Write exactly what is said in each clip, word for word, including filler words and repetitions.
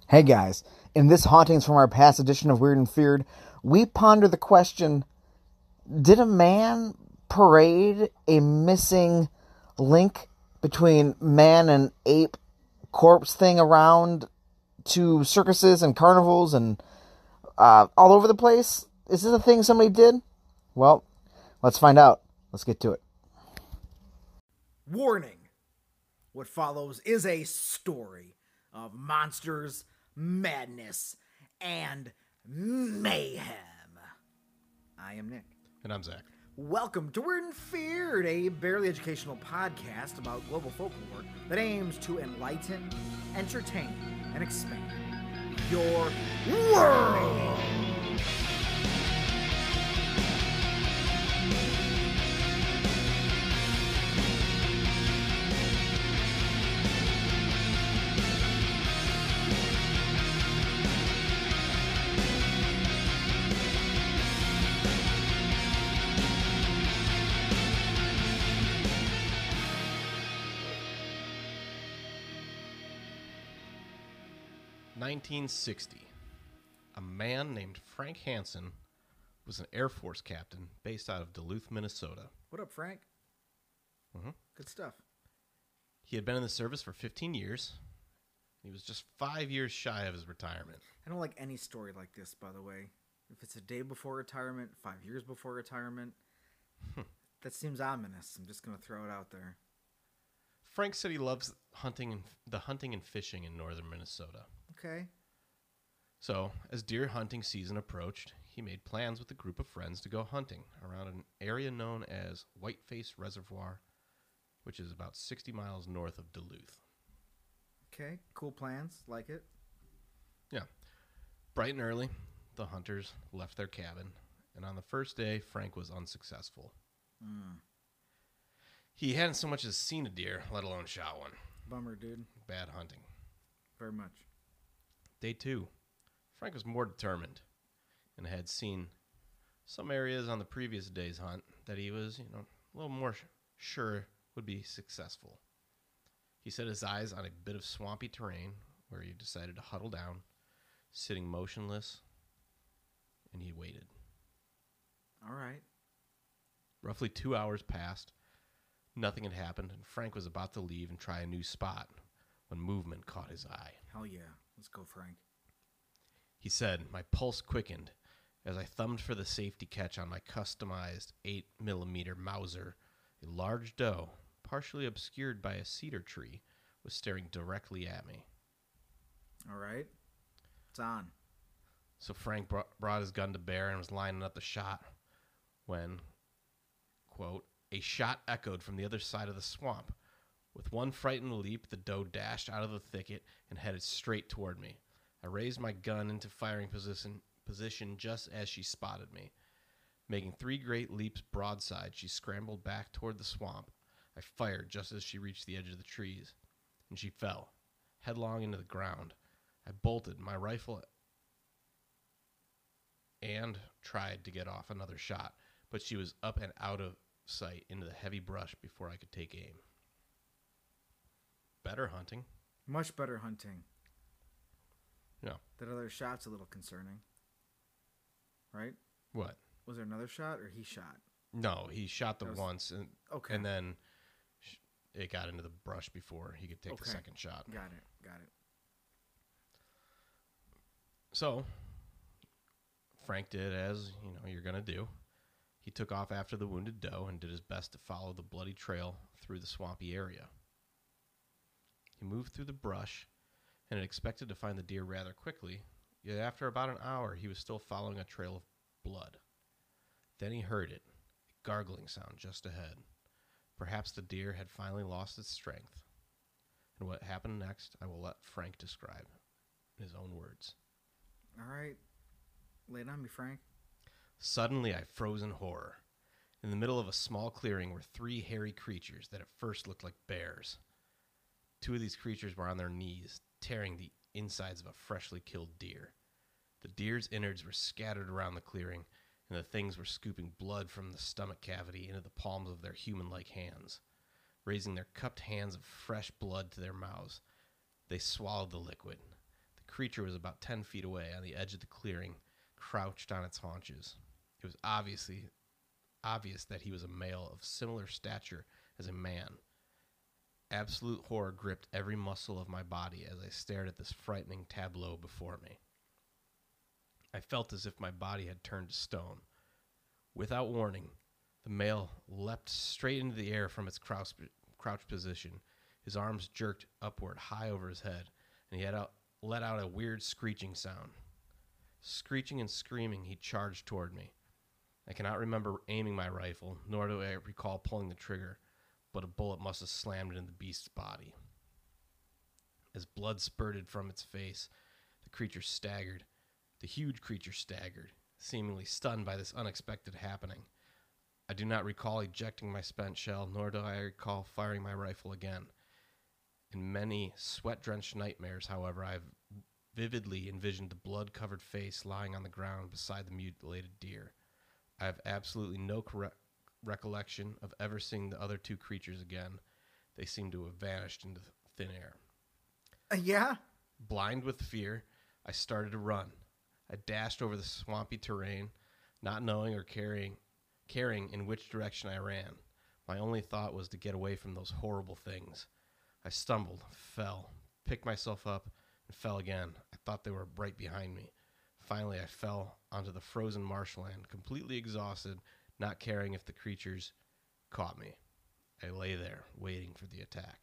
Hey guys, in this Hauntings from Our Past edition of Weird and Feared, we ponder the question, did a man parade a missing link between man and ape corpse thing around to circuses and carnivals and uh, all over the place? Is this a thing somebody did? Well, let's find out. Let's get to it. Warning! What follows is a story of monsters, madness, and mayhem. I am Nick. And I'm Zach. Welcome to Weird and Feared, a barely educational podcast about global folklore that aims to enlighten, entertain, and expand your world. nineteen sixty. A man named Frank Hansen was an Air Force captain based out of Duluth, Minnesota. What up, Frank? Mm-hmm. Good stuff. He had been in the service for fifteen years. He was just five years shy of his retirement. I don't like any story like this, by the way. If it's a day before retirement, five years before retirement, that seems ominous. I'm just going to throw it out there. Frank said he loves hunting and the hunting and fishing in northern Minnesota. Okay. So, as deer hunting season approached, he made plans with a group of friends to go hunting around an area known as Whiteface Reservoir, which is about sixty miles north of Duluth. Okay, cool plans. Like it. Yeah. Bright and early, the hunters left their cabin, and on the first day, Frank was unsuccessful. Mm. He hadn't so much as seen a deer, let alone shot one. Bummer, dude. Bad hunting. Very much. Day two, Frank was more determined and had seen some areas on the previous day's hunt that he was, you know, a little more sh- sure would be successful. He set his eyes on a bit of swampy terrain where he decided to huddle down, sitting motionless, and he waited. All right. Roughly two hours passed. Nothing had happened, and Frank was about to leave and try a new spot when movement caught his eye. Hell yeah. Let's go, Frank. He said, my pulse quickened as I thumbed for the safety catch on my customized eight millimeter Mauser. A large doe, partially obscured by a cedar tree, was staring directly at me. All right. It's on. So Frank br- brought his gun to bear and was lining up the shot when, quote, a shot echoed from the other side of the swamp. With one frightened leap, the doe dashed out of the thicket and headed straight toward me. I raised my gun into firing position, position just as she spotted me. Making three great leaps broadside, she scrambled back toward the swamp. I fired just as she reached the edge of the trees, and she fell, headlong into the ground. I bolted my rifle and tried to get off another shot, but she was up and out of sight into the heavy brush before I could take aim. Better hunting. Much better hunting. Yeah. That other shot's a little concerning. Right? What? Was there another shot or he shot? No, he shot the was, once, and okay. and then sh- it got into the brush before he could take okay. the second shot. Got it. Got it. So, Frank did as, you know, you're going to do. He took off after the wounded doe and did his best to follow the bloody trail through the swampy area. He moved through the brush and had expected to find the deer rather quickly, yet after about an hour he was still following a trail of blood. Then he heard it, a gargling sound just ahead. Perhaps the deer had finally lost its strength. And what happened next, I will let Frank describe in his own words. All right. Lay it on me, Frank. Suddenly I froze in horror. In the middle of a small clearing were three hairy creatures that at first looked like bears. Two of these creatures were on their knees, tearing the insides of a freshly killed deer. The deer's innards were scattered around the clearing, and the things were scooping blood from the stomach cavity into the palms of their human-like hands. Raising their cupped hands of fresh blood to their mouths, they swallowed the liquid. The creature was about ten feet away on the edge of the clearing, crouched on its haunches. It was obviously obvious that he was a male of similar stature as a man. Absolute horror gripped every muscle of my body as I stared at this frightening tableau before me. I felt as if my body had turned to stone. Without warning, the male leapt straight into the air from its crouch, crouch position. His arms jerked upward high over his head, and he had out, let out a weird screeching sound. Screeching and screaming, he charged toward me. I cannot remember aiming my rifle, nor do I recall pulling the trigger, but a bullet must have slammed into the beast's body. As blood spurted from its face, the creature staggered. The huge creature staggered, seemingly stunned by this unexpected happening. I do not recall ejecting my spent shell, nor do I recall firing my rifle again. In many sweat-drenched nightmares, however, I have vividly envisioned the blood-covered face lying on the ground beside the mutilated deer. I have absolutely no corre- recollection of ever seeing the other two creatures again. They seem to have vanished into thin air. Uh, yeah? Blind with fear, I started to run. I dashed over the swampy terrain, not knowing or caring, caring in which direction I ran. My only thought was to get away from those horrible things. I stumbled, fell, picked myself up, and fell again. I thought they were right behind me. Finally, I fell onto the frozen marshland, completely exhausted, not caring if the creatures caught me. I lay there, waiting for the attack.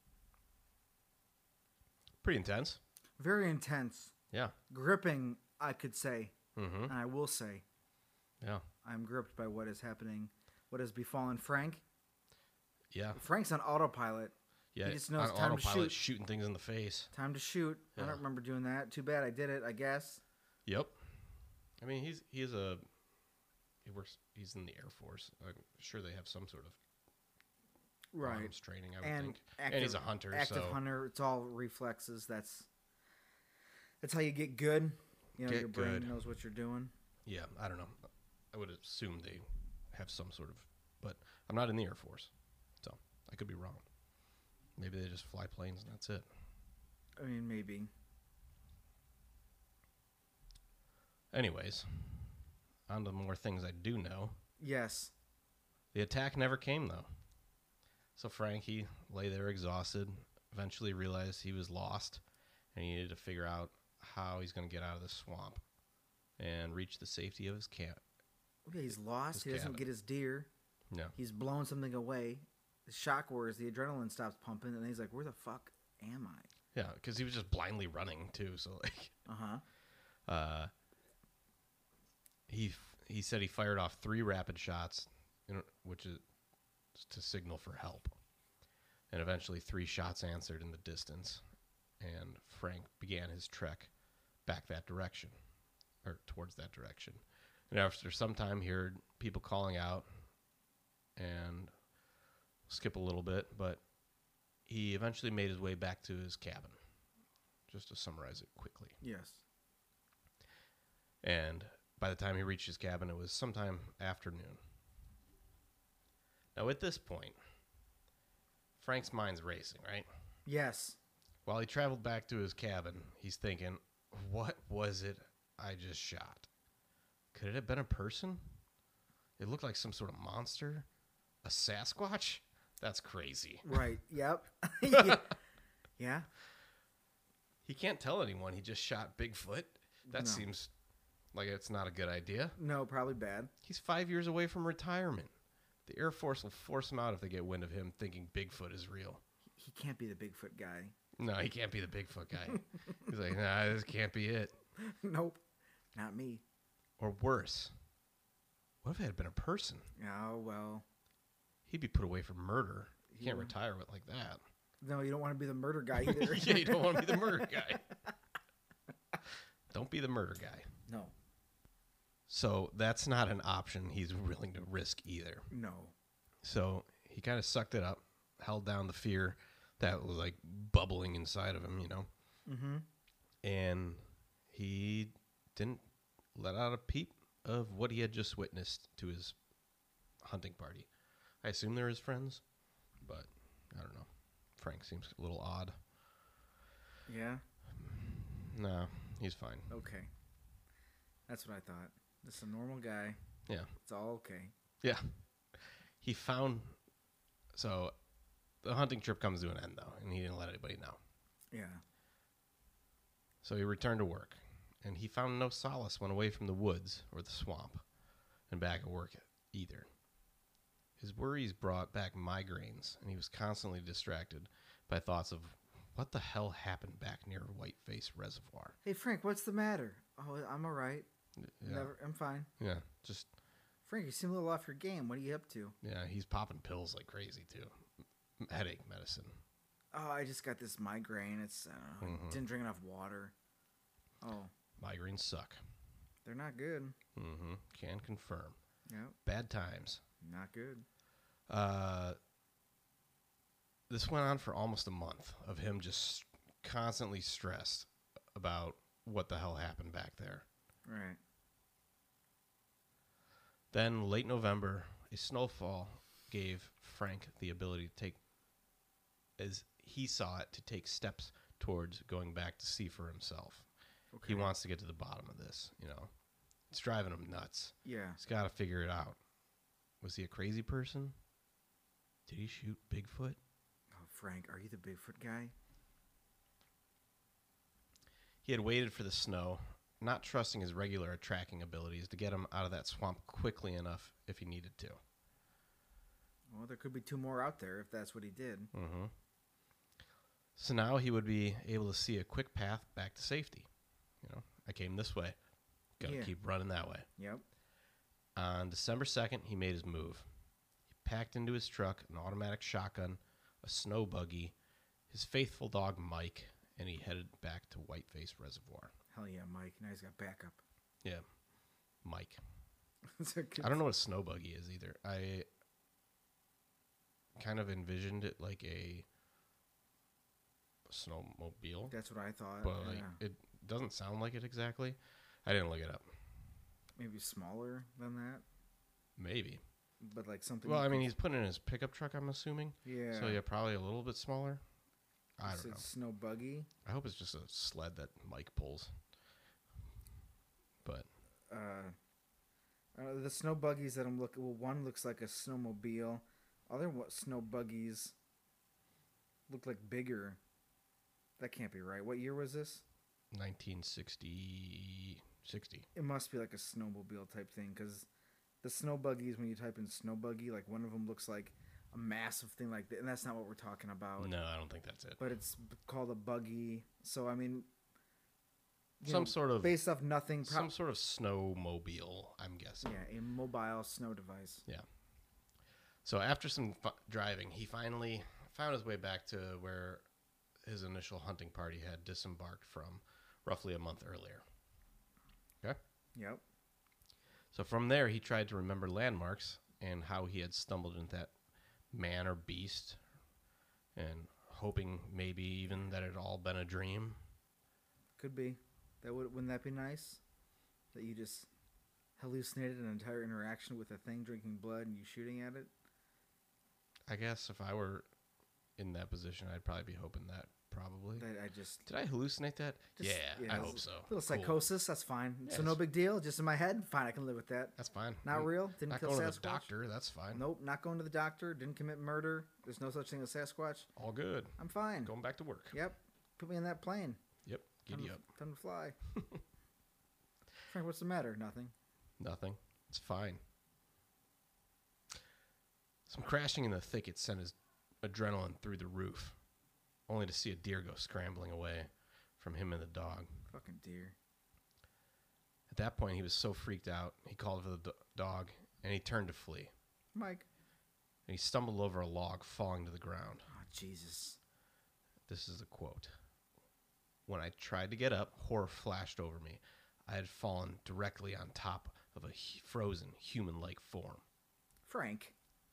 Pretty intense. Very intense. Yeah. Gripping, I could say. Mm-hmm. And I will say. Yeah. I'm gripped by what is happening, what has befallen Frank. Yeah. Frank's on autopilot. Yeah. He just knows on time to autopilot, shoot. shooting things in the face. Time to shoot. Yeah. I don't remember doing that. Too bad I did it, I guess. Yep. I mean, he's he's a he works. He's in the Air Force. I'm sure they have some sort of Right. arms training. I would And think. active, and he's a hunter. active so hunter. It's all reflexes. That's that's how you get good. You know, Get your brain good. knows what you're doing. yeah, I don't know. I would assume they have some sort of, but I'm not in the Air Force, so I could be wrong. Maybe they just fly planes and that's it. I mean, maybe. Anyways, on to more things I do know. Yes. The attack never came, though. So Frank, he lay there exhausted, eventually realized he was lost, and he needed to figure out how he's going to get out of the swamp and reach the safety of his camp. Okay, he's lost. His He doesn't cabin. get his deer. No. He's blown something away. The shock words, the adrenaline stops pumping, and he's like, where the fuck am I? Yeah, because he was just blindly running, too, so, like... Uh-huh. Uh, he f- he said he fired off three rapid shots, you know, which is to signal for help. And eventually three shots answered in the distance, and Frank began his trek back that direction, or towards that direction. And after some time, he heard people calling out, and skip a little bit, but he eventually made his way back to his cabin, just to summarize it quickly. Yes. And by the time he reached his cabin, it was sometime afternoon. Now, at this point, Frank's mind's racing, right? Yes. While he traveled back to his cabin, he's thinking, what was it I just shot? Could it have been a person? It looked like some sort of monster? A Sasquatch? That's crazy. Right. Yep. yeah. yeah. He can't tell anyone he just shot Bigfoot. That No. seems like it's not a good idea. No, probably bad. He's five years away from retirement. The Air Force will force him out if they get wind of him thinking Bigfoot is real. He can't be the Bigfoot guy. No, he can't be the Bigfoot guy. He's like, nah, this can't be it. Nope. Not me. Or worse, what if it had been a person? Oh, well. He'd be put away for murder. You can't Yeah. retire with like that. No, you don't want to be the murder guy either. Yeah, you don't want to be the murder guy. Don't be the murder guy. No. So that's not an option he's willing to risk either. No. So he kind of sucked it up, held down the fear that was like bubbling inside of him, you know. Mm-hmm. And he didn't let out a peep of what he had just witnessed to his hunting party. I assume they're his friends, but I don't know. Frank seems a little odd. Yeah. No, he's fine. Okay. That's what I thought. Just a normal guy. Yeah. It's all okay. Yeah. He found. So the hunting trip comes to an end, though, and he didn't let anybody know. Yeah. So he returned to work, and he found no solace when away from the woods or the swamp and back at work either. His worries brought back migraines, and he was constantly distracted by thoughts of what the hell happened back near Whiteface Reservoir. Hey, Frank, what's the matter? Oh, I'm all right. Yeah, Never, I'm fine. yeah, just Frank, you seem a little off your game. What are you up to? yeah. He's popping pills like crazy too, M- headache medicine. Oh, I just got this migraine. It's, I don't know, Mhm. didn't drink enough water. Oh, Migraines suck. they're not good. Mm-hmm. Can confirm. Yep, Bad times. not good. Uh, this went on for almost a month of him just constantly stressed about what the hell happened back there. Right. Then, late November, a snowfall gave Frank the ability to take, as he saw it, to take steps towards going back to see for himself. Okay. He wants to get to the bottom of this, you know. It's driving him nuts. Yeah. He's got to figure it out. Was he a crazy person? Did he shoot Bigfoot? Oh, Frank, are you the Bigfoot guy? He had waited for the snow, not trusting his regular tracking abilities to get him out of that swamp quickly enough if he needed to. Well, there could be two more out there if that's what he did. Mm-hmm. So now he would be able to see a quick path back to safety. You know, I came this way. Got to Yeah. keep running that way. Yep. On December second, he made his move. He packed into his truck an automatic shotgun, a snow buggy, his faithful dog Mike, and he headed back to Whiteface Reservoir. Hell yeah, Mike. Now he's got backup. Yeah, Mike. It's a good- I don't know what a snow buggy is either. I kind of envisioned it like a snowmobile, That's what I thought. but like yeah. it doesn't sound like it exactly. I didn't look it up. Maybe smaller than that, Maybe. but like something. Well, you I mean, could- he's putting in his pickup truck, I'm assuming. yeah. So yeah, probably a little bit smaller. I It's don't a know. Snow buggy. I hope it's just a sled that Mike pulls. But Uh, uh, the snow buggies that I'm looking. Well, one looks like a snowmobile. Other what snow buggies look like bigger. That can't be right. What year was this? nineteen sixty, sixty. It must be like a snowmobile type thing because the snow buggies, when you type in snow buggy, like one of them looks like a massive thing like that, and that's not what we're talking about. No, I don't think that's it. But it's b- called a buggy. So I mean, you Some know, sort of based off nothing. Pro- some sort of snowmobile, I'm guessing. yeah, a mobile snow device. So after some fu- driving, he finally found his way back to where his initial hunting party had disembarked from roughly a month earlier. Yep. So from there, he tried to remember landmarks and how he had stumbled into that man or beast, and hoping maybe even that it had all been a dream. Could be. That would wouldn't that be nice? That you just hallucinated an entire interaction with a thing drinking blood and you shooting at it? I guess if I were in that position, I'd probably be hoping that. Probably. That I just, Did I hallucinate that? just yeah, I hope so. little Cool. psychosis, that's fine. Yeah, so no it's- big deal. Just in my head, fine. I can live with that. That's fine. Not I'm real. Didn't Not kill going Sasquatch. to the doctor. That's fine. Nope. Not going to the doctor. Didn't commit murder. There's no such thing as Sasquatch. All good. I'm fine. Going back to work. Yep. Put me in that plane. Yep. Time Giddy to, up. time to fly. Frank, what's the matter? Nothing. Nothing. It's fine. Some crashing in the thicket sent his adrenaline through the roof, only to see a deer go scrambling away from him and the dog. Fucking deer. At that point, he was so freaked out, he called for the do- dog, and he turned to flee. Mike. And he stumbled over a log, falling to the ground. Oh, Jesus. This is the quote. When I tried to get up, horror flashed over me. I had fallen directly on top of a h- frozen, human-like form. Frank.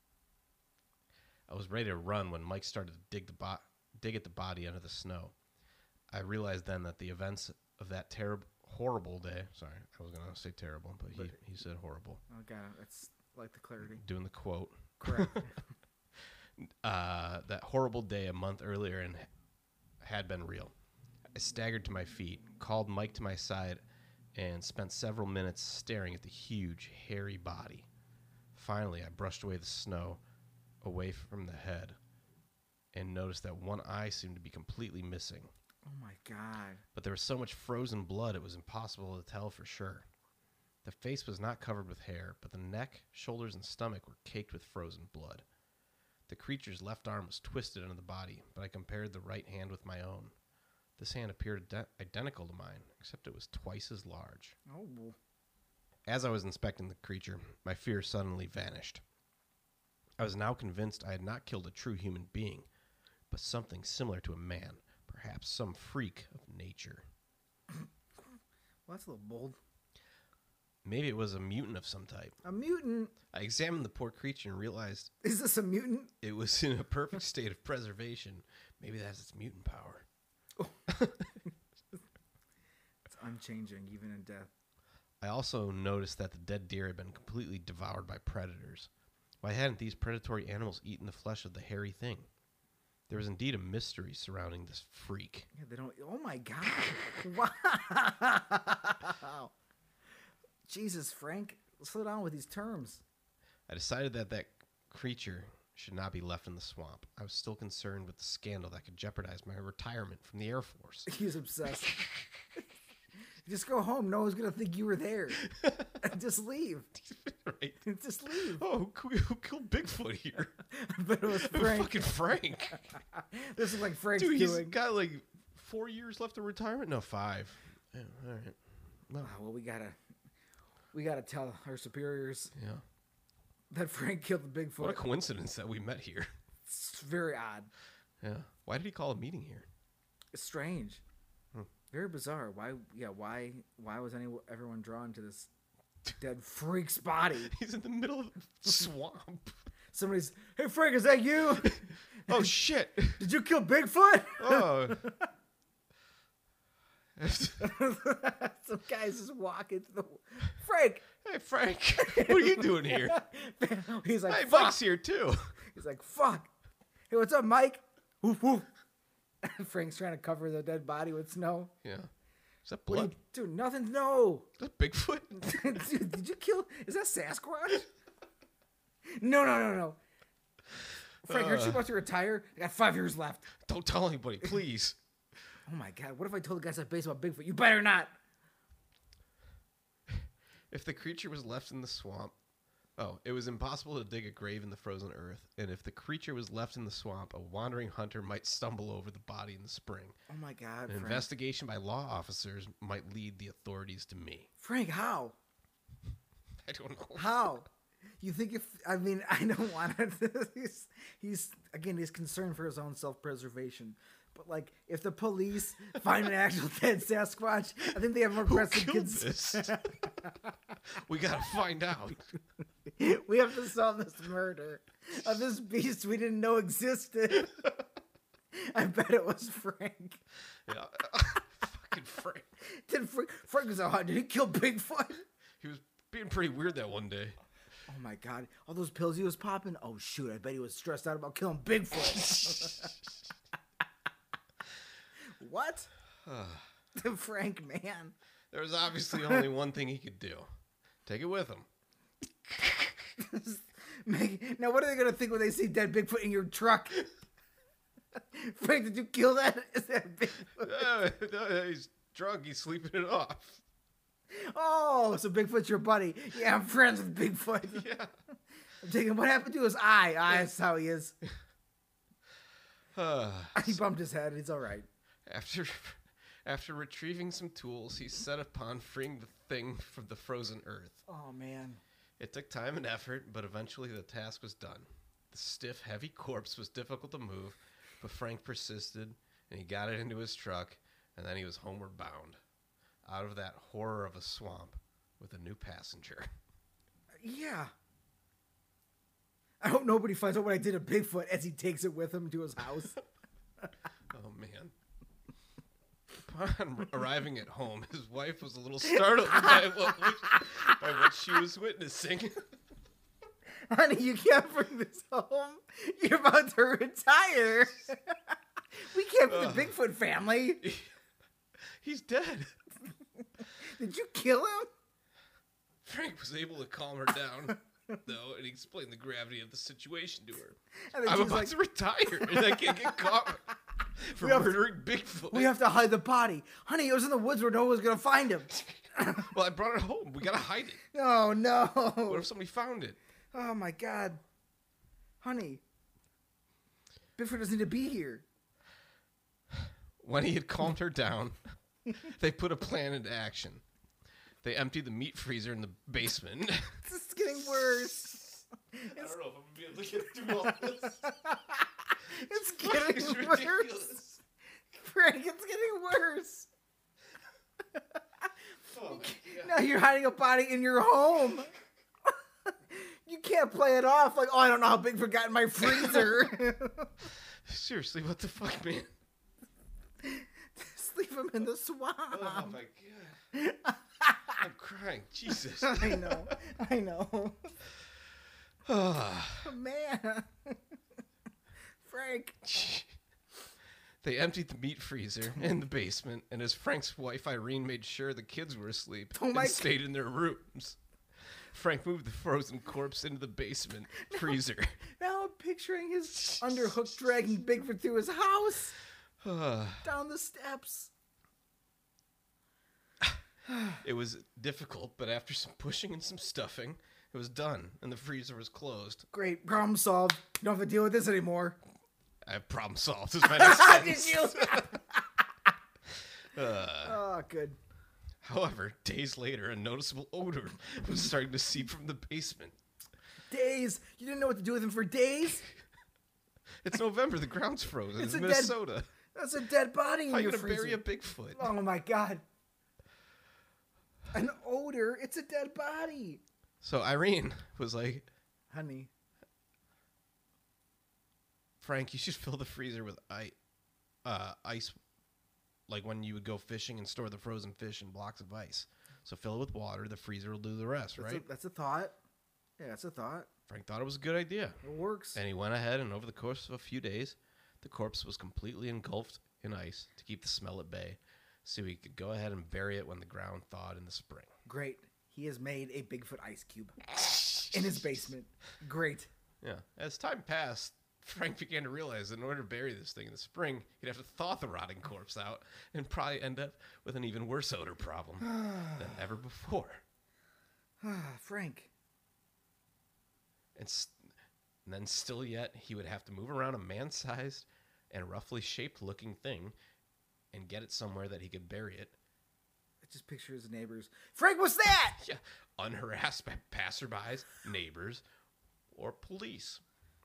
I was ready to run when Mike started to dig the bo- dig at the body under the snow. I realized then that the events of that terrible, horrible day. Sorry, I was gonna say terrible, but he, But- he said horrible. Oh, got it. That's like the clarity. Doing the quote. Correct. Uh, that horrible day a month earlier and had been real. I staggered to my feet, called Mike to my side, and spent several minutes staring at the huge, hairy body. Finally, I brushed away the snow away from the head and noticed that one eye seemed to be completely missing. Oh my God. But there was so much frozen blood it was impossible to tell for sure. The face was not covered with hair, but the neck, shoulders, and stomach were caked with frozen blood. The creature's left arm was twisted under the body, but I compared the right hand with my own. This hand appeared ident- identical to mine, except it was twice as large. Oh. As I was inspecting the creature, my fear suddenly vanished. I was now convinced I had not killed a true human being, but something similar to a man, perhaps some freak of nature. Well, that's a little bold. Maybe it was a mutant of some type. A mutant? I examined the poor creature and realized Is this a mutant? it was in a perfect state of preservation. Maybe that's its mutant power. It's unchanging, even in death. I also noticed that the dead deer had been completely devoured by predators. Why hadn't these predatory animals eaten the flesh of the hairy thing? There was indeed a mystery surrounding this freak. Yeah, they don't. Oh my God! Wow! Jesus, Frank, slow down with these terms. I decided that that creature should not be left in the swamp. I was still concerned with the scandal that could jeopardize my retirement from the Air Force. He's obsessed. Just go home. No one's gonna think you were there. Just leave. Right. Just leave. Oh, who, who killed Bigfoot here? But it was Frank. Fucking Frank. This is like Frank's Dude, he's doing. got like four years left of retirement. No, five. Yeah, all right. Well, Oh, well, we gotta, we gotta tell our superiors yeah. that Frank killed the Bigfoot. What a coincidence that we met here. It's very odd. Yeah. Why did he call a meeting here? It's strange. Hmm. Very bizarre. Why? Yeah. Why? Why was any everyone drawn to this dead freak's body? He's in the middle of the swamp. Somebody's. Hey, Frank, is that you? Oh shit! Did you kill Bigfoot? Oh. Some guys just walking to the. Frank. Hey Frank, what are you doing here? He's like, Hey, fuck. Mike's here too. He's like, fuck. Hey, what's up, Mike? Woof, woof. Frank's trying to cover the dead body with snow. Yeah. Is that What are blood? you, dude, nothing. No. Is that Bigfoot? Dude, did you kill? Is that Sasquatch? No, no, no, no. Frank, aren't you Uh. about to retire? I got five years left. Don't tell anybody, please. Oh my God! What if I told the guys at base about Bigfoot? You better not. If the creature was left in the swamp, oh, it was impossible to dig a grave in the frozen earth, and if the creature was left in the swamp, a wandering hunter might stumble over the body in the spring. Oh my God, An Frank. investigation by law officers might lead the authorities to me. Frank, how? I don't know. How? You think if I mean I don't want to. he's he's again he's concerned for his own self-preservation. But like if the police find an actual dead Sasquatch, I think they have more Who pressing killed concerns. this? We gotta find out. We have to solve this murder of this beast we didn't know existed. I bet it was Frank. Yeah. Fucking Frank. Did Frank, Frank was a hot. Did he kill Bigfoot? He was being pretty weird that one day. Oh my God! All those pills he was popping. Oh shoot! I bet he was stressed out about killing Bigfoot. What? Frank, man. There was obviously only one thing he could do. Take it with him. Make, now, what are they gonna think when they see dead Bigfoot in your truck? Frank, did you kill that? Is that Bigfoot? Uh, no, he's drunk. He's sleeping it off. Oh, so Bigfoot's your buddy. Yeah, I'm friends with Bigfoot. Yeah. I'm thinking, what happened to his eye? Ah, that's how he is. Uh, He bumped his head. It's all right. after, after retrieving some tools, he set upon freeing the thing from the frozen earth. Oh man. It took time and effort, but eventually the task was done. The stiff, heavy corpse was difficult to move, but Frank persisted, and he got it into his truck, and then he was homeward bound, out of that horror of a swamp, with a new passenger. Yeah. I hope nobody finds out what I did to Bigfoot as he takes it with him to his house. Oh, man. Upon arriving at home, his wife was a little startled by what, by what she was witnessing. Honey, you can't bring this home. You're about to retire. We can't be the Ugh. Bigfoot family. He's dead. Did you kill him? Frank was able to calm her down, though, and he explained the gravity of the situation to her. And then I'm she's about like, to retire, and I can't get caught for We have to- murdering Bigfoot. we have to hide the body. Honey, it was in the woods where no one was going to find him. Well, I brought it home. We gotta hide it. Oh, no. What if somebody found it? Oh, my God. Honey, Bigfoot doesn't need to be here. When he had calmed her down, they put a plan into action. They emptied the meat freezer in the basement. This is getting worse. I don't know if I'm gonna be able to get through all this. It's It's getting worse. ridiculous. Frank, it's getting worse. Oh, my God. Now you're hiding a body in your home. You can't play it off like, oh, I don't know how Bigfoot got in my freezer. Seriously, what the fuck, man? Just leave him in the swamp. Oh my God. I'm crying. Jesus. I know. I know. Man. Frank. They emptied the meat freezer in the basement, and as Frank's wife Irene made sure the kids were asleep Oh my and stayed in their rooms, Frank moved the frozen corpse into the basement freezer. Now I'm picturing his underhook dragging Bigfoot through his house. Uh, Down the steps. it was difficult, but after some pushing and some stuffing, it was done, and the freezer was closed. Great. Problem solved. You don't have to deal with this anymore. I have problem solved. Is my next Did sentence. you? Uh, Oh, good. however, days later, a noticeable odor was starting to seep from the basement. Days. You didn't know what to do with him for days? It's November. The ground's frozen. It's It's, a dead- Minnesota. That's a dead body in How are you your going to freezer. bury a Bigfoot? Oh, my God. An odor. It's a dead body. So Irene was like, Honey. Frank, you should fill the freezer with ice, uh, ice, like when you would go fishing and store the frozen fish in blocks of ice. So fill it with water. The freezer will do the rest, That's, right? a, that's a thought. Yeah, that's a thought. Frank thought it was a good idea. It works. And he went ahead, and over the course of a few days, the corpse was completely engulfed in ice to keep the smell at bay, so he could go ahead and bury it when the ground thawed in the spring. Great. He has made a Bigfoot ice cube in his basement. Great. Yeah. As time passed, Frank began to realize that in order to bury this thing in the spring, he'd have to thaw the rotting corpse out and probably end up with an even worse odor problem than ever before. Ah, Frank. And, st- and then still yet, he would have to move around a man-sized and roughly shaped-looking thing and get it somewhere that he could bury it. I just picture his neighbors. Frank, what's that? Yeah, unharassed by passerbys, neighbors, or police.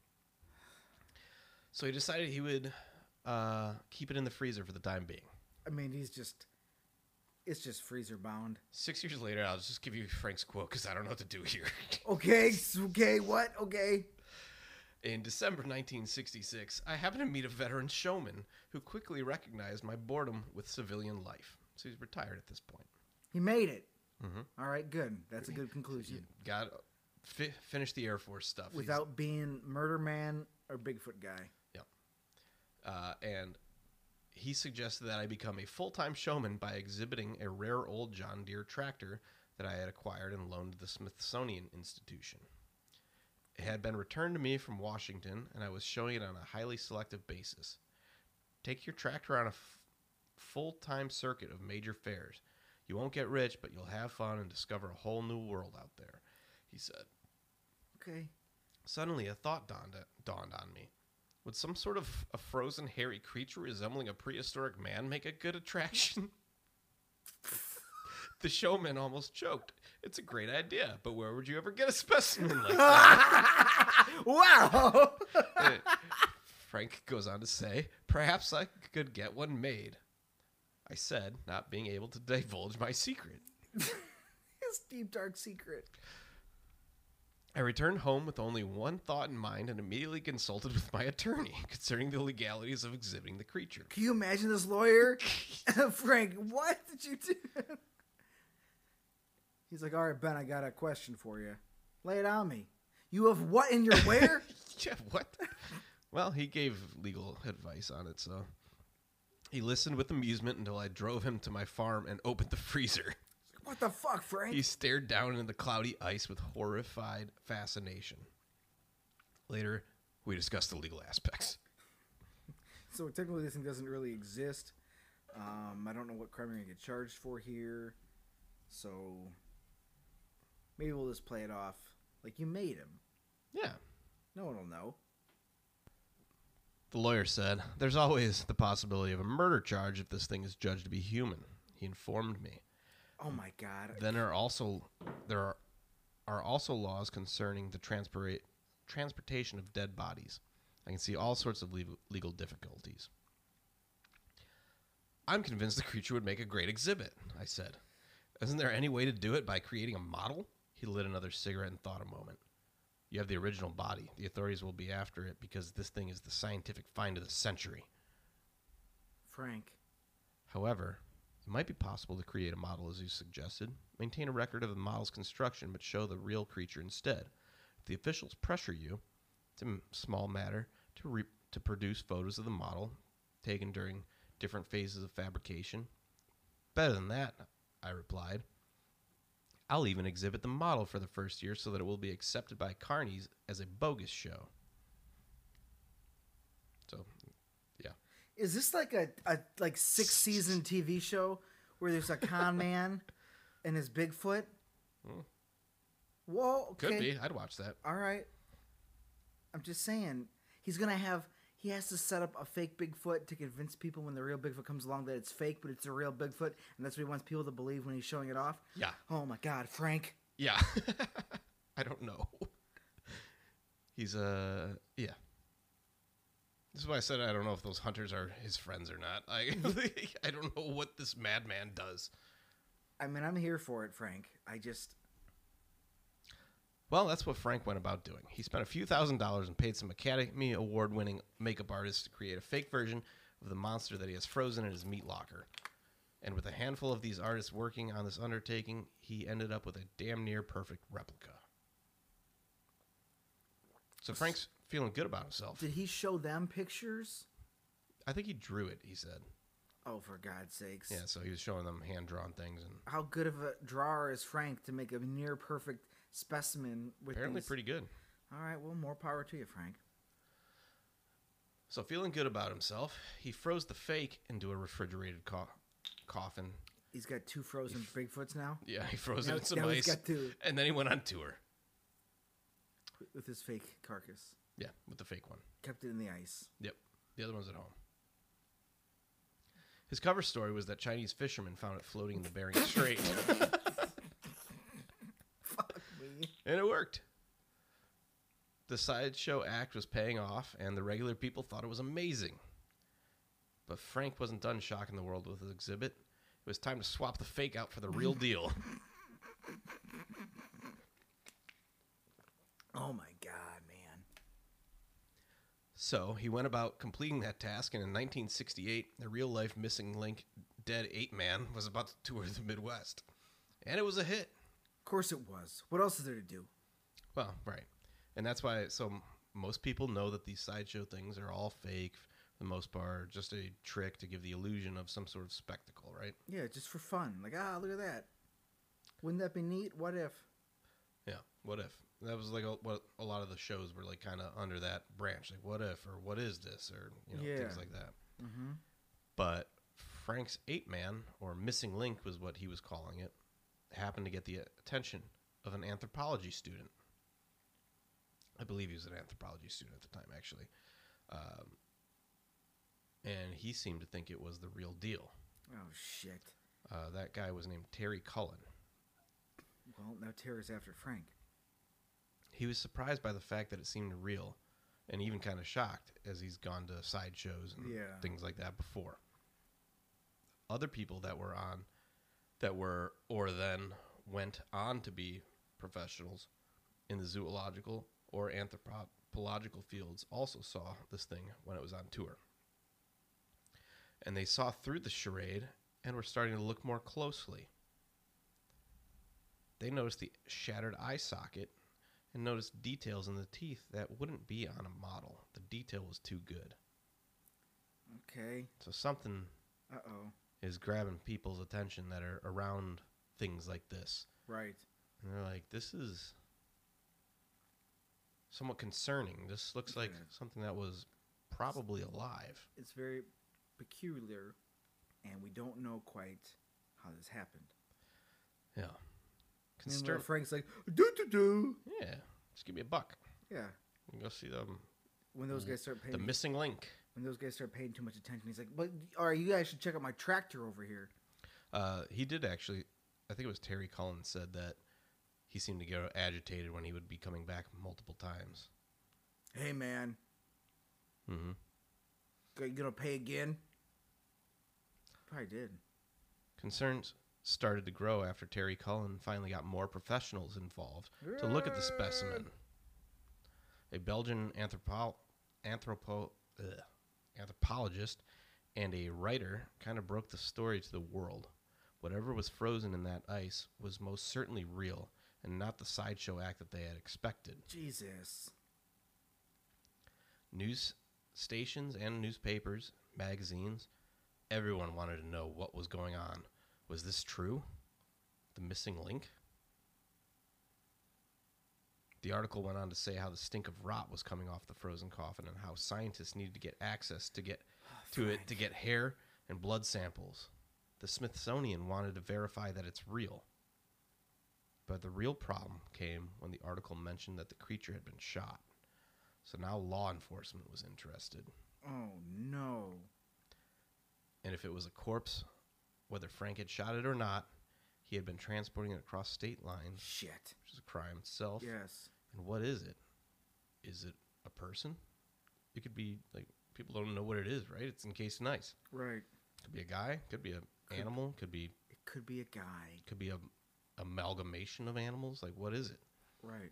So he decided he would uh, keep it in the freezer for the time being. I mean, he's just... It's just freezer bound. Six years later, I'll just give you Frank's quote because I don't know what to do here. Okay, okay, what? Okay. In December nineteen sixty-six, I happened to meet a veteran showman who quickly recognized my boredom with civilian life. So he's retired at this point. He made it. Mm-hmm. All right, good. That's a good conclusion. Got fi- finished the Air Force stuff. He's- Without being Murder Man or Bigfoot guy. Uh, and he suggested that I become a full-time showman by exhibiting a rare old John Deere tractor that I had acquired and loaned to the Smithsonian Institution. It had been returned to me from Washington, and I was showing it on a highly selective basis. Take your tractor on a f- full-time circuit of major fairs. You won't get rich, but you'll have fun and discover a whole new world out there, he said. Okay. Suddenly, a thought dawned, dawned on me. Would some sort of a frozen, hairy creature resembling a prehistoric man make a good attraction? The showman almost choked. It's a great idea, but where would you ever get a specimen like that? Wow. Uh, Frank goes on to say, perhaps I could get one made. I said, not being able to divulge my secret. His deep, dark secret. I returned home with only one thought in mind and immediately consulted with my attorney concerning the legalities of exhibiting the creature. Can you imagine this lawyer? Frank, what did you do? He's like, all right, Ben, I got a question for you. Lay it on me. You have what in your where? Yeah, what? Well, he gave legal advice on it, so. He listened with amusement until I drove him to my farm and opened the freezer. What the fuck, Frank? He stared down into the cloudy ice with horrified fascination. Later, we discussed the legal aspects. So technically this thing doesn't really exist. Um, I don't know what crime you're going to get charged for here. So maybe we'll just play it off like you made him. Yeah. No one will know. The lawyer said, "There's always the possibility of a murder charge if this thing is judged to be human." He informed me. Oh my god. Then there are also there are, are also laws concerning the transport transportation of dead bodies. I can see all sorts of legal, legal difficulties. I'm convinced the creature would make a great exhibit, I said. Isn't there any way to do it by creating a model? He lit another cigarette and thought a moment. You have the original body. The authorities will be after it because this thing is the scientific find of the century. Frank. However, it might be possible to create a model as you suggested, maintain a record of the model's construction, but show the real creature instead. If the officials pressure you, it's a small matter to re- to produce photos of the model taken during different phases of fabrication. Better than that, I replied. I'll even exhibit the model for the first year so that it will be accepted by carnies as a bogus show. So, yeah. Is this like a, a like six season T V show where there's a con man and his Bigfoot? Hmm. Whoa, okay. Could be. I'd watch that. All right. I'm just saying, he's going to have, he has to set up a fake Bigfoot to convince people when the real Bigfoot comes along that it's fake, but it's a real Bigfoot, and that's what he wants people to believe when he's showing it off? Yeah. Oh my God, Frank. Yeah. I don't know. He's, uh, yeah. This is why I said I don't know if those hunters are his friends or not. I, I don't know what this madman does. I mean, I'm here for it, Frank. I just... Well, that's what Frank went about doing. He spent a few thousand dollars and paid some Academy Award-winning makeup artists to create a fake version of the monster that he has frozen in his meat locker. And with a handful of these artists working on this undertaking, he ended up with a damn near perfect replica. So Frank's feeling good about himself. Did he show them pictures? I think he drew it, he said. Oh, for God's sakes. Yeah, so he was showing them hand-drawn things. And How good of a drawer is Frank to make a near-perfect specimen with apparently these... pretty good. All right, well, more power to you, Frank. So feeling good about himself, he froze the fake into a refrigerated co- coffin. He's got two frozen Bigfoots now? Yeah, he froze Now- it in some now ice. he's got two. And then he went on tour. With his fake carcass. Yeah, with the fake one. Kept it in the ice. Yep. The other one's at home. His cover story was that Chinese fishermen found it floating in the Bering Strait. Fuck me. And it worked. The sideshow act was paying off, and the regular people thought it was amazing. But Frank wasn't done shocking the world with his exhibit. It was time to swap the fake out for the real deal. Oh my God, man. So he went about completing that task, and in nineteen sixty-eight, the real-life missing link dead ape man was about to tour the Midwest. And it was a hit. Of course it was. What else is there to do? Well, right. And that's why, so most people know that these sideshow things are all fake, for the most part, just a trick to give the illusion of some sort of spectacle, right? Yeah, just for fun. Like, ah, look at that. Wouldn't that be neat? What if? Yeah, what if? That was like a, what a lot of the shows were like kind of under that branch. Like, what if, or what is this, or, you know, Yeah. things like that. Mm-hmm. But Frank's ape man, or missing link was what he was calling it, happened to get the attention of an anthropology student. I believe he was an anthropology student at the time, actually. Um, and he seemed to think it was the real deal. Oh, shit. Uh, that guy was named Terry Cullen. Well, now Tara's after Frank. He was surprised by the fact that it seemed real, and even kind of shocked, as he's gone to sideshows and Yeah. things like that before. Other people that were on, that were, or then went on to be professionals in the zoological or anthropological fields also saw this thing when it was on tour. And they saw through the charade and were starting to look more closely. They noticed the shattered eye socket and noticed details in the teeth that wouldn't be on a model. The detail was too good. Okay. So something Uh-oh. is grabbing people's attention that are around things like this. Right. And they're like, this is somewhat concerning. This looks like Yeah. something that was probably alive. It's very peculiar, and we don't know quite how this happened. Yeah. And Conster- where Frank's like, do-do-do. yeah. Just give me a buck. Yeah. You can go see them. When those guys start paying... The missing link. When those guys start paying too much attention, he's like, "But all right, you guys should check out my tractor over here." Uh, he did actually, I think it was Terry Cullen said that he seemed to get agitated when he would be coming back multiple times. Hey, man. Mm-hmm. You gonna pay again? Probably did. Concerns started to grow after Terry Cullen finally got more professionals involved to look at the specimen. A Belgian anthropo- anthropo- ugh, anthropologist and a writer kind of broke the story to the world. Whatever was frozen in that ice was most certainly real and not the sideshow act that they had expected. Jesus. News stations and newspapers, magazines, everyone wanted to know what was going on. Was this true? The missing link? The article went on to say how the stink of rot was coming off the frozen coffin and how scientists needed to get access to get to it to get hair and blood samples. The Smithsonian wanted to verify that it's real. But the real problem came when the article mentioned that the creature had been shot. So now law enforcement was interested. Oh, no. And if it was a corpse, whether Frank had shot it or not, he had been transporting it across state lines, Shit. which is a crime itself. Yes. And what is it? Is it a person? It could be, like, people don't know what it is, right? It's encased in ice. Right. Could be a guy, could be an Could- animal, could be It could be a guy. could be a amalgamation of animals. Like, what is it? Right.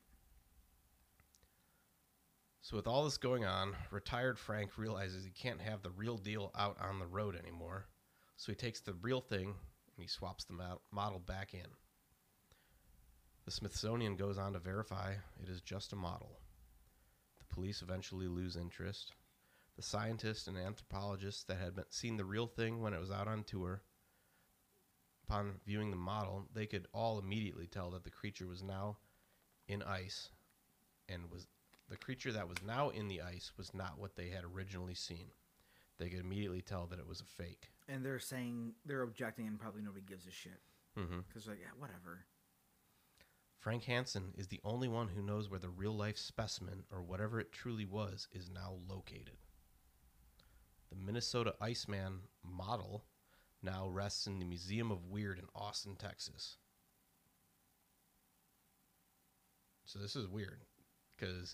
So with all this going on, retired Frank realizes he can't have the real deal out on the road anymore. So he takes the real thing and he swaps the mo- model back in. The Smithsonian goes on to verify it is just a model. The police eventually lose interest. The scientists and anthropologists that had been, seen the real thing when it was out on tour, upon viewing the model, they could all immediately tell that the creature was now in ice and was the creature that was now in the ice was not what they had originally seen. They could immediately tell that it was a fake. And they're saying, they're objecting, and probably nobody gives a shit. Mm-hmm. Because, like, yeah, whatever. Frank Hansen is the only one who knows where the real-life specimen, or whatever it truly was, is now located. The Minnesota Iceman model now rests in the Museum of Weird in Austin, Texas. So this is weird, because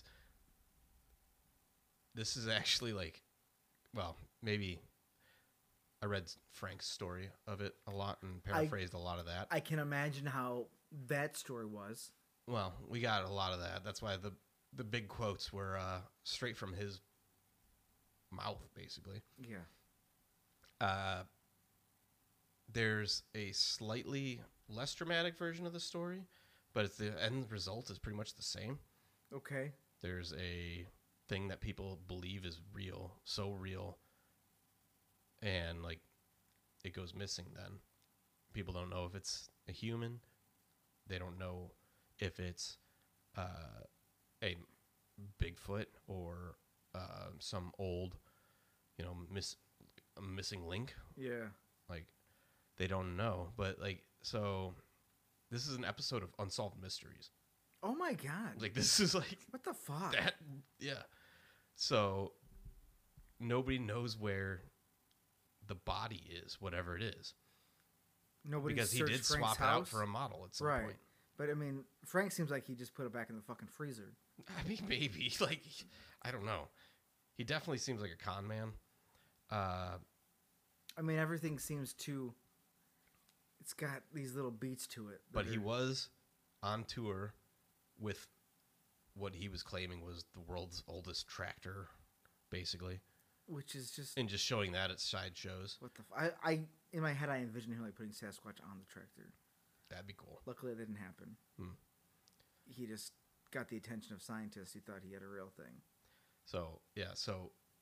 this is actually like, well, maybe I read Frank's story of it a lot and paraphrased I, a lot of that. I can imagine how that story was. Well, we got a lot of that. That's why the the big quotes were uh, straight from his mouth, basically. Yeah. Uh, there's a slightly less dramatic version of the story, but it's the end result is pretty much the same. Okay. There's a thing that people believe is real, so real, and like it goes missing then. People don't know if it's a human. They don't know if it's uh, a Bigfoot or uh, some old, you know, miss a missing link. Yeah. Like they don't know, but like so. This is an episode of Unsolved Mysteries. Oh my god! Like this is like what the fuck? That yeah. So nobody knows where the body is, whatever it is. Nobody because he searched did Frank's swap house? it out for a model at some right. point. But I mean, Frank seems like he just put it back in the fucking freezer. I mean, maybe like I don't know. He definitely seems like a con man. Uh, I mean, everything seems to. It's got these little beats to it. But are... he was on tour with what he was claiming was the world's oldest tractor, basically. Which is just... And just showing that at sideshows. What the... F- I, I, in my head, I envisioned him like putting Sasquatch on the tractor. That'd be cool. Luckily, that didn't happen. Hmm. He just got the attention of scientists who thought he had a real thing. So, yeah, so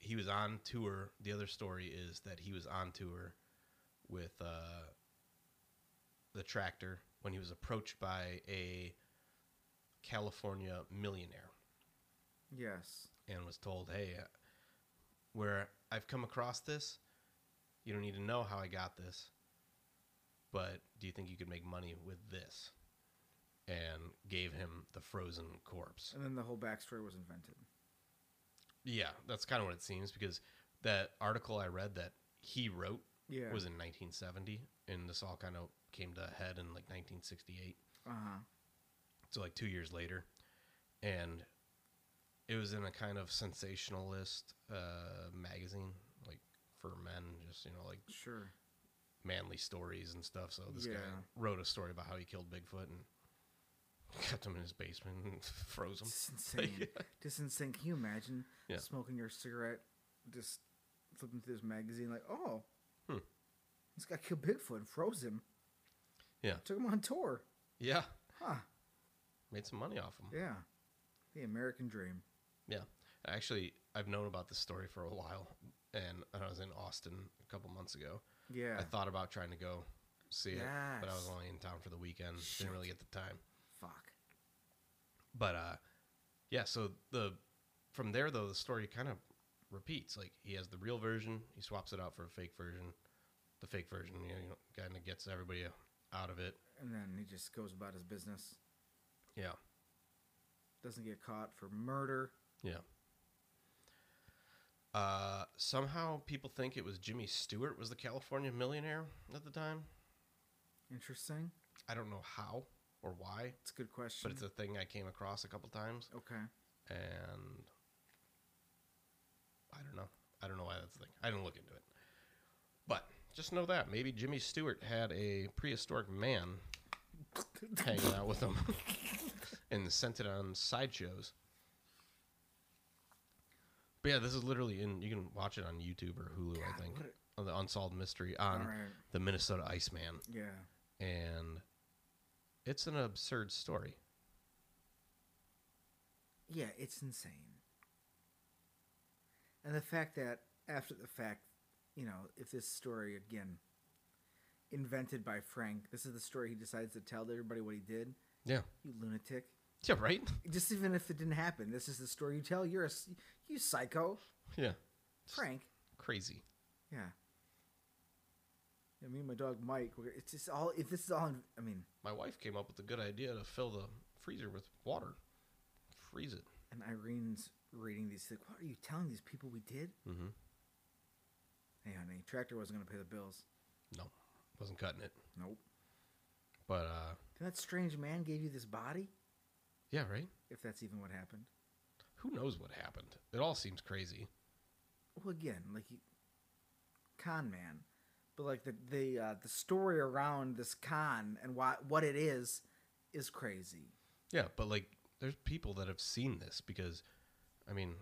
he was on tour. The other story is that he was on tour with uh, the Tractor when he was approached by a California millionaire Yes. and was told, hey, uh, where I've come across this, you don't need to know how I got this, but do you think you could make money with this? And gave him the frozen corpse. And then the whole backstory was invented. Yeah, that's kind of what it seems, because that article I read that he wrote Yeah. was in nineteen seventy, and this all kind of came to a head in like nineteen sixty-eight. Uh-huh. So like two years later. And it was in a kind of sensationalist uh, magazine, like for men, just, you know, like Sure. manly stories and stuff. So this Yeah. guy wrote a story about how he killed Bigfoot and kept him in his basement and froze him. It's insane. Just insane. Can you imagine Yeah. smoking your cigarette, just flipping through this magazine like, oh, Hmm. this guy killed Bigfoot and froze him. Yeah. Took him on tour. Yeah. Huh. Made some money off him. Yeah. The American dream. Yeah. Actually, I've known about this story for a while, and I was in Austin a couple months ago. Yeah. I thought about trying to go see it, but I was Yes. only in town for the weekend. Shit. Didn't really get the time. Fuck. But uh, yeah. So the from there though, the story kind of repeats. Like he has the real version, he swaps it out for a fake version. The fake version, you know, kind of gets everybody out of it. And then he just goes about his business. Yeah. Doesn't get caught for murder. Yeah. Uh, somehow people think it was Jimmy Stewart was the California millionaire at the time. Interesting. I don't know how or why, It's a good question. but it's a thing I came across a couple times, Okay. and I don't know. I don't know why that's the thing. I didn't look into it. But just know that maybe Jimmy Stewart had a prehistoric man hanging out with him and sent it on sideshows. But yeah, this is literally in. You can watch it on YouTube or Hulu, God, I think, what on the Unsolved Mystery on All right. the Minnesota Iceman, Yeah. and it's an absurd story. Yeah, it's insane. And the fact that after the fact, you know, if this story again invented by Frank, this is the story he decides to tell to everybody what he did. Yeah, You lunatic. yeah, right. Just even if it didn't happen, this is the story you tell. You're a s- you psycho, Yeah, Frank. crazy. Yeah. Yeah, me and my dog Mike. We're, it's just all. If this is all, in, I mean, My wife came up with a good idea to fill the freezer with water, freeze it. and Irene's reading these. Like, what are you telling these people we did? Mm-hmm. Hey, honey, Tractor wasn't gonna pay the bills. No, wasn't cutting it. Nope. But uh, That strange man gave you this body. yeah, right. If that's even what happened. Who knows what happened? It all seems crazy. Well, again, like he, con man, but like the the uh, the story around this con and what what it is is crazy. Yeah, but like, there's people that have seen this because, I mean,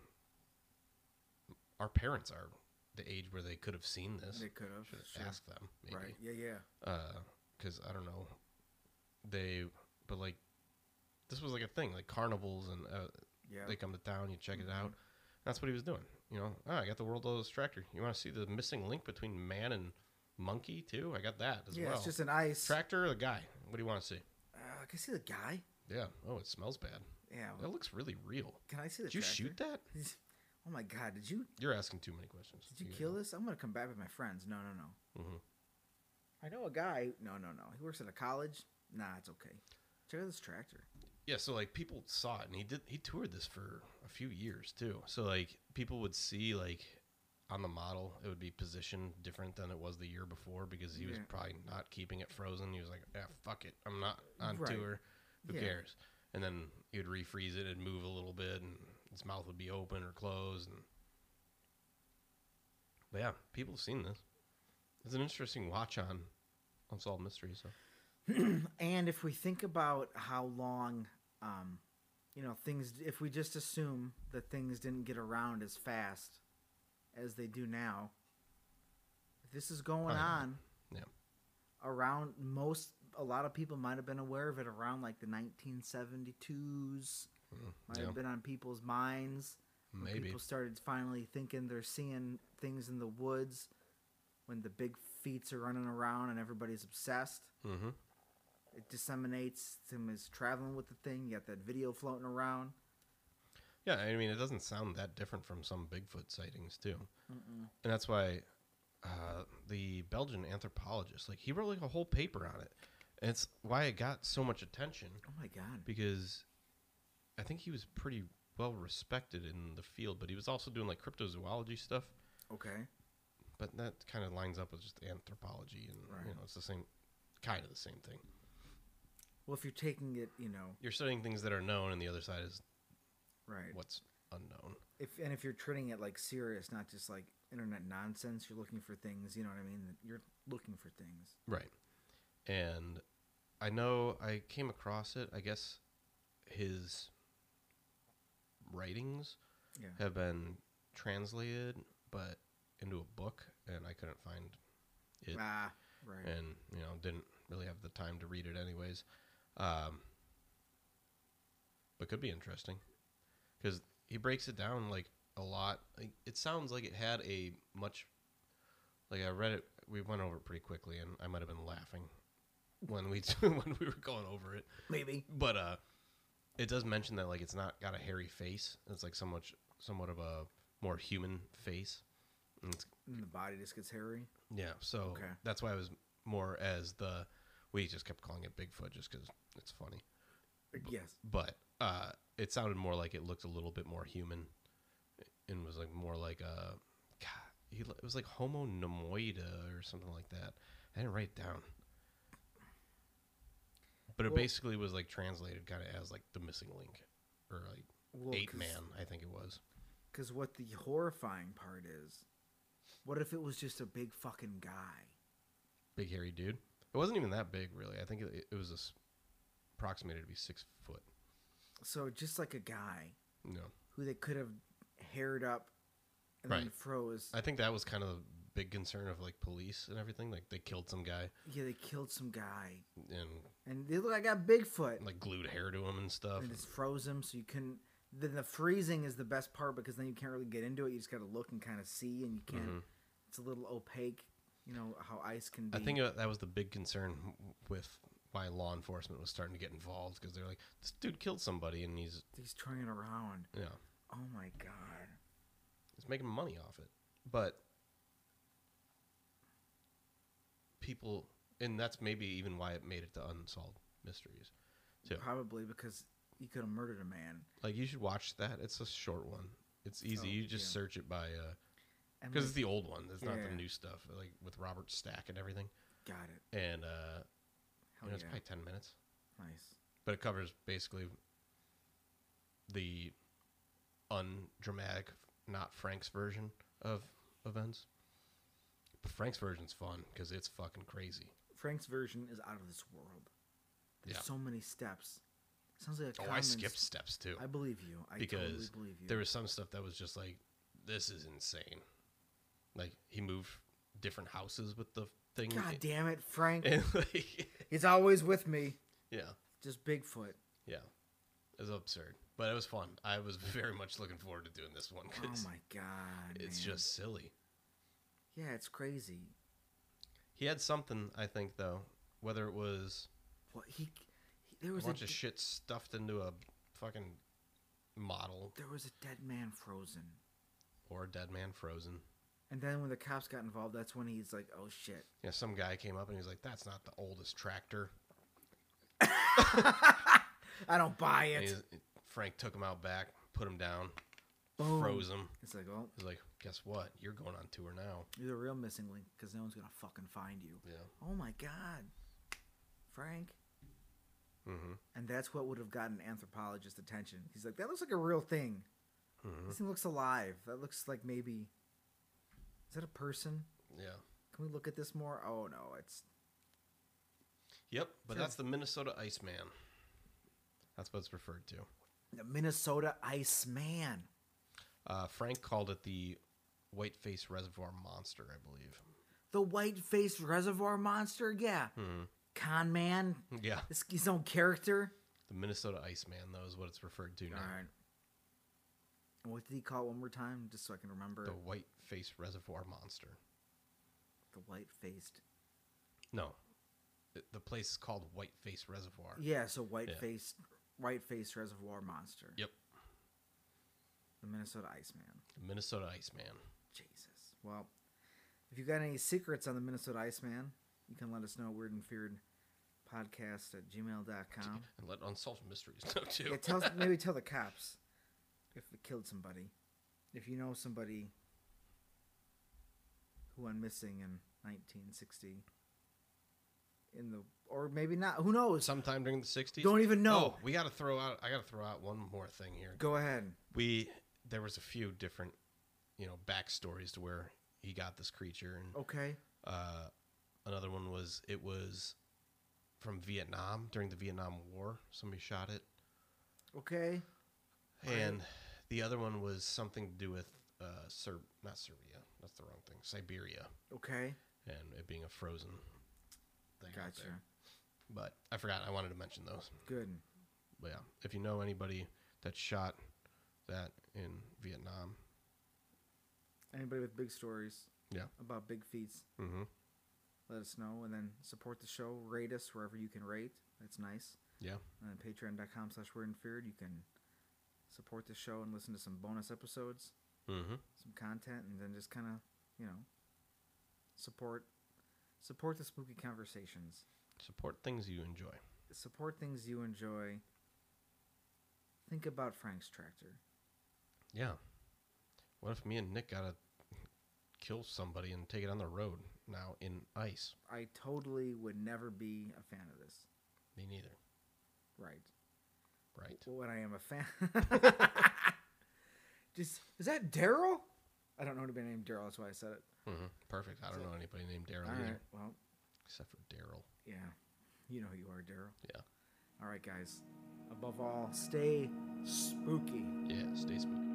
our parents are the age where they could have seen this. They could have Should sure. ask them, maybe. Right? Yeah, yeah. Because I don't know, they, but like, this was like a thing, like carnivals, and uh, Yeah. they come to town, you check it Mhm. out. That's what he was doing. You know, oh, I got the world's oldest tractor. You want to see the missing link between man and monkey too? I got that as yeah, well. it's just an ice. Tractor or the guy? What do you want to see? Uh, can I see the guy? Yeah. Oh, it smells bad. Yeah. That looks really real. Can I see the Did you tractor? shoot that? Oh my god! Did you You're asking too many questions. did you kill this? I'm gonna come back with my friends. No, no, no. Mm-hmm. I know a guy. No, no, no. He works at a college. Nah, it's okay. Check out this tractor. Yeah, so like people saw it, and he did. He toured this for a few years too. So like people would see like on the model, it would be positioned different than it was the year before because he was Yeah. probably not keeping it frozen. He was like, "Yeah, fuck it, I'm not on Right. tour. Who Yeah. cares?" And then he would refreeze it and move a little bit, and his mouth would be open or closed. And but yeah, people have seen this. It's an interesting watch on Unsolved Mysteries. So. And if we think about how long, um, you know, things, if we just assume that things didn't get around as fast as they do now, if this is going Oh, yeah. on Yeah. around most, a lot of people might have been aware of it around like the nineteen seventy-twos, Mm, might yeah. have been on people's minds. When Maybe. people started finally thinking they're seeing things in the woods when the big feets are running around and everybody's obsessed. Mm-hmm. It disseminates him as traveling with the thing. You got that video floating around. Yeah, I mean, it doesn't sound that different from some Bigfoot sightings, too. Mm-mm. And that's why uh, the Belgian anthropologist, like, he wrote, like, a whole paper on it. And it's why it got so much attention. Oh, my God. Because I think he was pretty well respected in the field, but he was also doing, like, cryptozoology stuff. Okay. But that kind of lines up with just anthropology, and, Right. you know, it's the same, kind of the same thing. Well, if you're taking it, you know... You're studying things that are known, and the other side is Right. what's unknown. If And if you're treating it like serious, not just like internet nonsense, you're looking for things, you know what I mean? You're looking for things. Right. And I know I came across it. I guess his writings Yeah. have been translated, but into a book, and I couldn't find it. Ah, right. And, you know, didn't really have the time to read it anyways. Um, but could be interesting. Because he breaks it down, like, a lot. Like, it sounds like it had a much... Like, I read it, we went over it pretty quickly, and I might have been laughing when we when we were going over it. Maybe. But uh, it does mention that, like, it's not got a hairy face. It's, like, somewhat, somewhat of a more human face. And it's, And the body just gets hairy. yeah, so Okay. that's why it was more as the... We just kept calling it Bigfoot just because it's funny. Yes. But uh, it sounded more like it looked a little bit more human, and was like more like a, God, he, it was like Homo nemoida or something like that. I didn't write it down, but it Well- basically was like translated kind of as like the missing link, or like Well, ape man, I think it was. Because what the horrifying part is, what if it was just a big fucking guy? Big hairy dude. It wasn't even that big, really. I think it, it was a s approximated to be six foot. So just like a guy No, who they could have haired up and then Right. froze. I think that was kind of the big concern of like police and everything. Like they killed some guy Yeah, they killed some guy. and And they look like I got Bigfoot. like glued hair to him and stuff. And just froze him so you couldn't. Then the freezing is the best part because then you can't really get into it. You just got to look and kind of see, and you can't. Mhm. It's a little opaque. You know how ice can be. I think uh, that was the big concern with why law enforcement was starting to get involved, because they're like, this dude killed somebody and he's he's turning around. yeah Oh my god. he's making money off it. But people, and that's maybe even why it made it to Unsolved Mysteries too. Probably because he could have murdered a man. Like you should watch that. It's a short one. It's easy. Oh, You just yeah. search it by uh And because like, it's the old one. It's not Yeah. the new stuff like with Robert Stack and everything. got it. And uh, Hell you know, it's yeah. probably ten minutes. Nice. But it covers basically the undramatic, not Frank's version of events. But Frank's version's fun because it's fucking crazy. Frank's version is out of this world. There's Yeah. so many steps. Sounds like a Oh, I common skipped s- steps too I believe you. I because totally believe you. there was some stuff that was just like, this is insane. Like he moved different houses with the thing. God damn it, Frank. And like, He's always with me. yeah, Just Bigfoot. yeah, it was absurd, but it was fun. I was very much looking forward to doing this one Oh because my god. it's man. just silly. Yeah, it's crazy. He had something, I think, though. Whether it was What he, he there a was bunch a of shit stuffed into a fucking model there was a dead man frozen. or a dead man frozen. And then when the cops got involved, that's when he's like, "Oh shit." Yeah, some guy came up and he's like, "That's not the oldest tractor." I don't buy And it. he's, Frank took him out back, put him down, Boom. froze him. It's like, "Well, He's like, "Guess what? You're going on tour now." you're the real missing link because no one's gonna fucking find you." Yeah. Oh my god, Frank. Mm-hmm. And that's what would have gotten anthropologist attention. He's like, "That looks like a real thing. Mm-hmm. This thing looks alive. That looks like maybe. Is that a person? Yeah. Can we look at this more? Oh no, it's Yep. But Sure. that's the Minnesota Iceman. That's what it's referred to. the Minnesota Iceman. Uh, Frank called it the Whiteface Reservoir Monster, I believe. The white-faced reservoir monster. Yeah, Mm-hmm. con man. Yeah. This, his own character. The Minnesota Iceman, though, is what it's referred to now. All right. What did he call it one more time, just so I can remember? The it? white face reservoir monster. The white-faced. No, it- the place is called White Face Reservoir. Yeah, so white-faced, white-faced reservoir monster. Yep. The Minnesota Iceman. The Minnesota Iceman. Jesus. Well, if you got any secrets on the Minnesota Iceman, you can let us know. Weird and Feared podcast at gmail dot com. And let Unsolved Mysteries know, too. Yeah, tell maybe tell the cops if it killed somebody. If you know somebody who went missing in nineteen sixty, in the or maybe not. Who knows? Sometime during the sixties. Don't even know. Oh, we got to throw out. I got to throw out one more thing here. Go ahead. We there was a few different, you know, backstories to where he got this creature, and Okay. uh, another one was it was from Vietnam during the Vietnam War. Somebody shot it, Okay. and the other one was something to do with uh, Ser- not Serbia. That's the wrong thing. Siberia, Okay. and it being a frozen thing out Gotcha. there. But I forgot. I wanted to mention those. Good. But yeah, if you know anybody that shot that in Vietnam, Anybody with big stories yeah, about big feats, mm-hmm. let us know. And then support the show. Rate us wherever you can rate. That's nice. yeah, And then patreon dot com slash weird and feared. You can support the show and listen to some bonus episodes, mm-hmm. some content, and then just kind of, you know, support support the spooky conversations. Support things you enjoy. Support things you enjoy. Think about Frank's Tractor. Yeah. What if me and Nick gotta kill somebody and take it on the road now in ice? I totally would never be a fan of this. Me neither. Right. Right. When I am a fan. Just is that Daryl? I don't know anybody named Daryl. That's why I said it. Mm-hmm. Perfect. I don't know anybody named Daryl All either, right. Well, except for Daryl. yeah. You know who you are, Daryl. Yeah. All right, guys. Above all, stay spooky. Yeah. Stay spooky.